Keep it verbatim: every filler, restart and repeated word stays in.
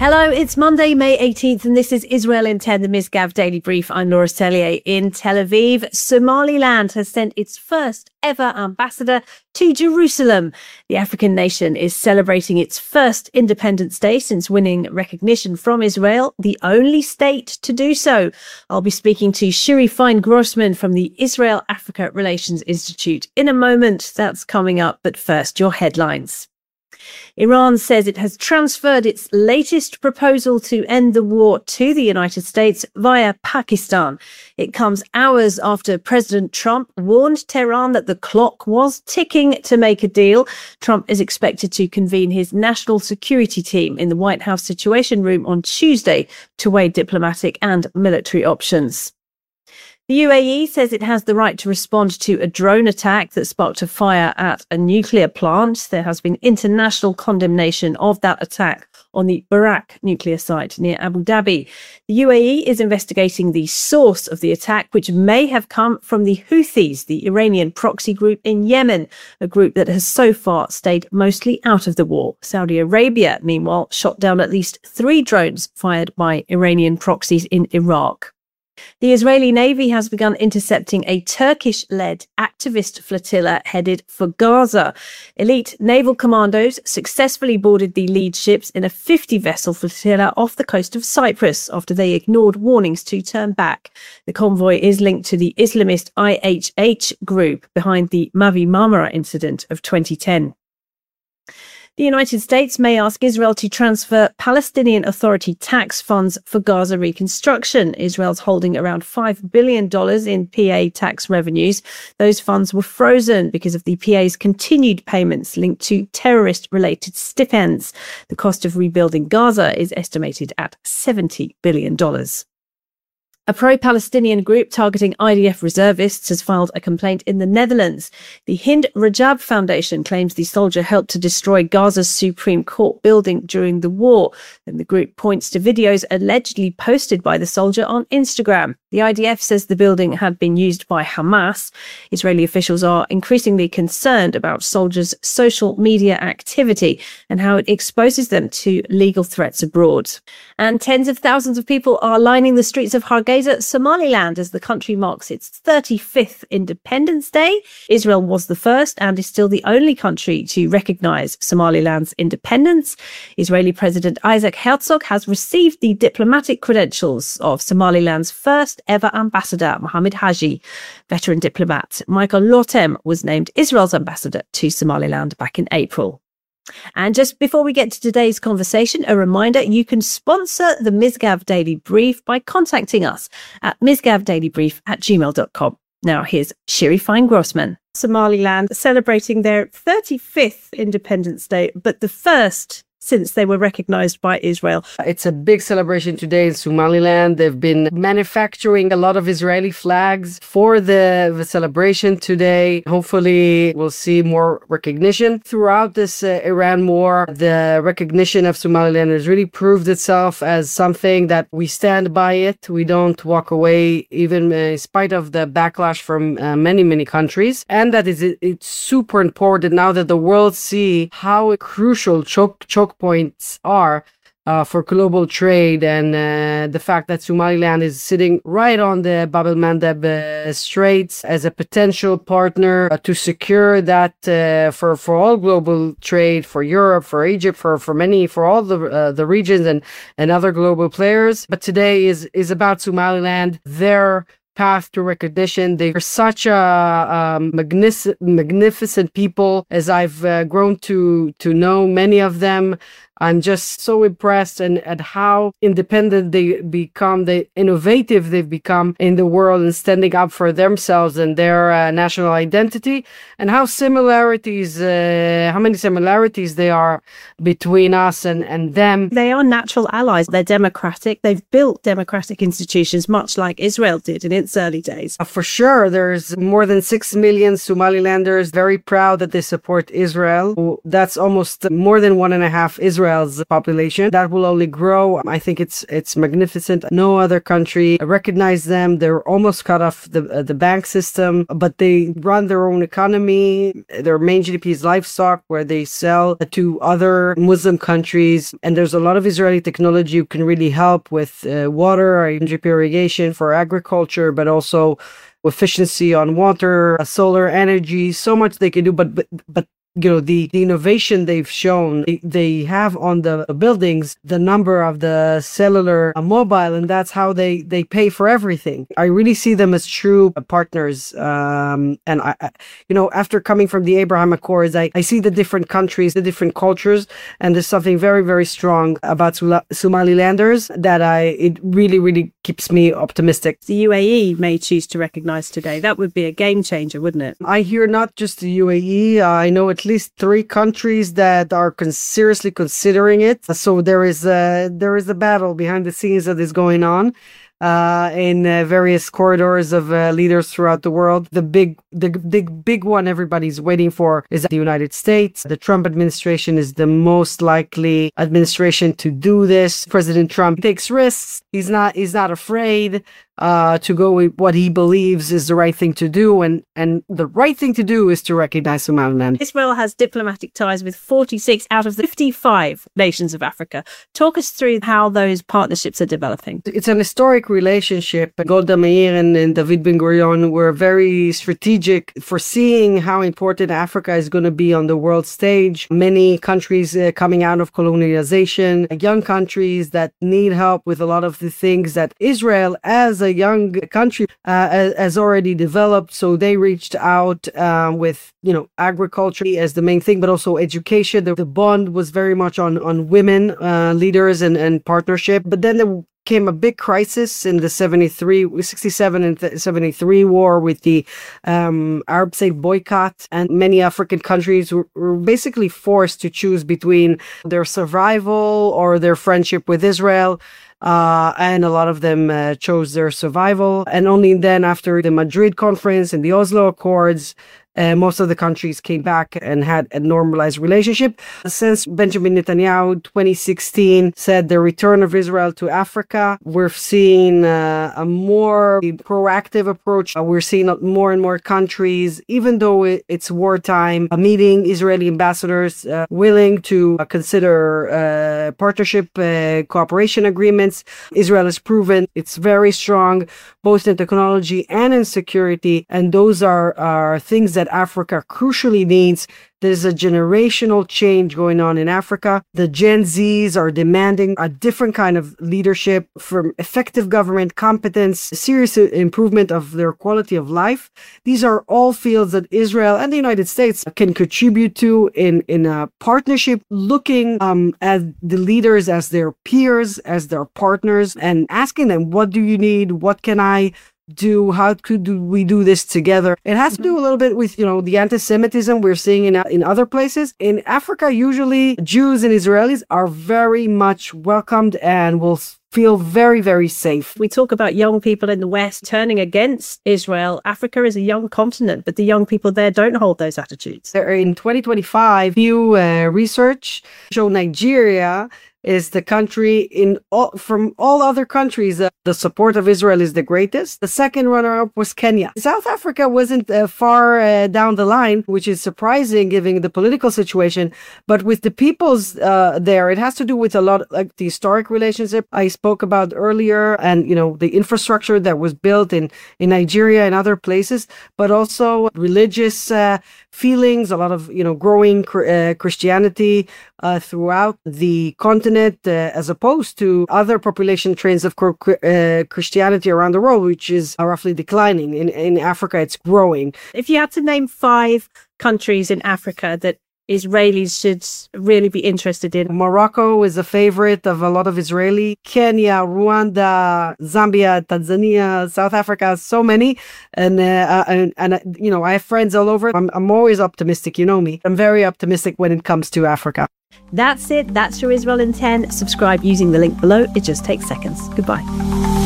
Hello, it's Monday, May eighteenth, and this is Israel in ten, the Misgav Daily Brief. I'm Laura Stellier in Tel Aviv. Somaliland has sent its first ever ambassador to Jerusalem. The African nation is celebrating its first Independence Day since winning recognition from Israel, the only state to do so. I'll be speaking to Shiri Fine-Grossman from the Israel-Africa Relations Institute in a moment. That's coming up, but first, your headlines. Iran says it has transferred its latest proposal to end the war to the United States via Pakistan. It comes hours after President Trump warned Tehran that the clock was ticking to make a deal. Trump is expected to convene his national security team in the White House Situation Room on Tuesday to weigh diplomatic and military options. The U A E says it has the right to respond to a drone attack that sparked a fire at a nuclear plant. There has been international condemnation of that attack on the Barak nuclear site near Abu Dhabi. The U A E is investigating the source of the attack, which may have come from the Houthis, the Iranian proxy group in Yemen, a group that has so far stayed mostly out of the war. Saudi Arabia, meanwhile, shot down at least three drones fired by Iranian proxies in Iraq. The Israeli Navy has begun intercepting a Turkish-led activist flotilla headed for Gaza. Elite naval commandos successfully boarded the lead ships in a fifty-vessel flotilla off the coast of Cyprus after they ignored warnings to turn back. The convoy is linked to the Islamist I H H group behind the Mavi Marmara incident of twenty ten. The United States may ask Israel to transfer Palestinian Authority tax funds for Gaza reconstruction. Israel's holding around five billion dollars in P A tax revenues. Those funds were frozen because of the P A's continued payments linked to terrorist-related stipends. The cost of rebuilding Gaza is estimated at seventy billion dollars. A pro-Palestinian group targeting I D F reservists has filed a complaint in the Netherlands. The Hind Rajab Foundation claims the soldier helped to destroy Gaza's Supreme Court building during the war. And the group points to videos allegedly posted by the soldier on Instagram. The I D F says the building had been used by Hamas. Israeli officials are increasingly concerned about soldiers' social media activity and how it exposes them to legal threats abroad. And tens of thousands of people are lining the streets of Hargeisa, Somaliland, as the country marks its thirty-fifth Independence Day. Israel was the first and is still the only country to recognise Somaliland's independence. Israeli President Isaac Herzog has received the diplomatic credentials of Somaliland's first ever ambassador, Mohammed Haji. Veteran diplomat Michael Lotem was named Israel's ambassador to Somaliland back in April. And just before we get to today's conversation, a reminder, you can sponsor the Misgav Daily Brief by contacting us at misgavdailybrief at gmail dot com. Now here's Shiri Fine-Grossman. Somaliland celebrating their thirty-fifth Independence Day, but the first since they were recognized by Israel. It's a big celebration today in Somaliland. They've been manufacturing a lot of Israeli flags for the, the celebration today. Hopefully, we'll see more recognition. Throughout this uh, Iran war, the recognition of Somaliland has really proved itself as something that we stand by it. We don't walk away, even in spite of the backlash from uh, many, many countries. And that is it's super important now that the world see how crucial choke choke points are uh, for global trade, and uh, the fact that Somaliland is sitting right on the Bab el-Mandeb uh, Straits as a potential partner uh, to secure that uh, for for all global trade, for Europe, for Egypt, for for many, for all the uh, the regions and and other global players. But today is is about Somaliland, their path to recognition. They are such a um, magnific- magnificent people, as I've uh, grown to to know many of them. I'm just so impressed and at how independent they become, the innovative they've become in the world and standing up for themselves and their uh, national identity, and how similarities, uh, how many similarities there are between us and, and them. They are natural allies. They're democratic. They've built democratic institutions, much like Israel did in its early days. Uh, for sure, there's more than six million Somalilanders very proud that they support Israel. That's almost more than one and a half Israel Israel's population. That will only grow. I think it's it's magnificent. No other country recognizes them. They're almost cut off the uh, the bank system, but they run their own economy. Their main G D P is livestock, where they sell to other Muslim countries. And there's a lot of Israeli technology who can really help with uh, water, drip irrigation for agriculture, but also efficiency on water, solar energy. So much they can do, but but but. You know, the, the innovation they've shown, they, they have on the buildings, the number of the cellular uh, mobile, and that's how they, they pay for everything. I really see them as true partners. Um, and, I, I, you know, after coming from the Abraham Accords, I, I see the different countries, the different cultures, and there's something very, very strong about Sula- Somalilanders that I, it really, really keeps me optimistic. The U A E may choose to recognize today. That would be a game changer, wouldn't it? I hear not just the U A E, uh, I know at least three countries that are con- seriously considering it. So there is a, there is a battle behind the scenes that is going on uh, in uh, various corridors of uh, leaders throughout the world. The big, the big, big one everybody's waiting for is the United States. The Trump administration is the most likely administration to do this. President Trump takes risks. He's not, he's not afraid uh, to go with what he believes is the right thing to do. And, and the right thing to do is to recognize Somaliland. Israel has diplomatic ties with forty-six out of the fifty-five nations of Africa. Talk us through how those partnerships are developing. It's an historic relationship. Golda Meir and, and David Ben-Gurion were very strategic, foreseeing how important Africa is going to be on the world stage. Many countries uh, coming out of colonialization, young countries that need help with a lot of the things that Israel, as a young country, uh, has already developed. So they reached out uh, with, you know, agriculture as the main thing, but also education. The, the bond was very much on, on women uh, leaders and, and partnership. But then there came a big crisis in the seventy-three, sixty-seven and seventy-three war with the um, Arab state boycott, and many African countries were, were basically forced to choose between their survival or their friendship with Israel. Uh, and a lot of them uh, chose their survival. And only then, after the Madrid conference and the Oslo Accords, Uh, most of the countries came back and had a normalized relationship. Since Benjamin Netanyahu, twenty sixteen, said the return of Israel to Africa, we're seeing uh, a more proactive approach. Uh, we're seeing more and more countries, even though it, it's wartime, uh, meeting Israeli ambassadors uh, willing to uh, consider uh, partnership uh, cooperation agreements. Israel has proven it's very strong, both in technology and in security. And those are, are things that Africa crucially needs. There's a generational change going on in Africa. The Gen Zs are demanding a different kind of leadership, from effective government competence, serious improvement of their quality of life. These are all fields that Israel and the United States can contribute to in, in a partnership, looking um, at the leaders as their peers, as their partners, and asking them, what do you need? What can I do? How could we do this together? It has to do a little bit with, you know, the anti-Semitism we're seeing in in other places. In Africa, usually Jews and Israelis are very much welcomed and will feel very, very safe. We talk about young people in the West turning against Israel. Africa is a young continent, but the young people there don't hold those attitudes. In twenty twenty-five, new uh, research show Nigeria is the country in all, from all other countries, uh, the support of Israel is the greatest. The second runner-up was Kenya. South Africa wasn't uh, far uh, down the line, which is surprising given the political situation. But with the peoples uh, there, it has to do with a lot, like the historic relationship I spoke about earlier, and, you know, the infrastructure that was built in, in Nigeria and other places, but also religious uh, feelings, a lot of, you know, growing uh, Christianity uh, throughout the continent, uh, as opposed to other population trends of uh, Christianity around the world, which is uh, roughly declining. In, in Africa, it's growing. If you had to name five countries in Africa that Israelis should really be interested in. Morocco is a favorite of a lot of Israeli. Kenya, Rwanda, Zambia, Tanzania, South Africa, so many. And, uh, and, and uh, you know, I have friends all over. I'm, I'm always optimistic, you know me. I'm very optimistic when it comes to Africa. That's it. That's your Israel in ten. Subscribe using the link below. It just takes seconds. Goodbye.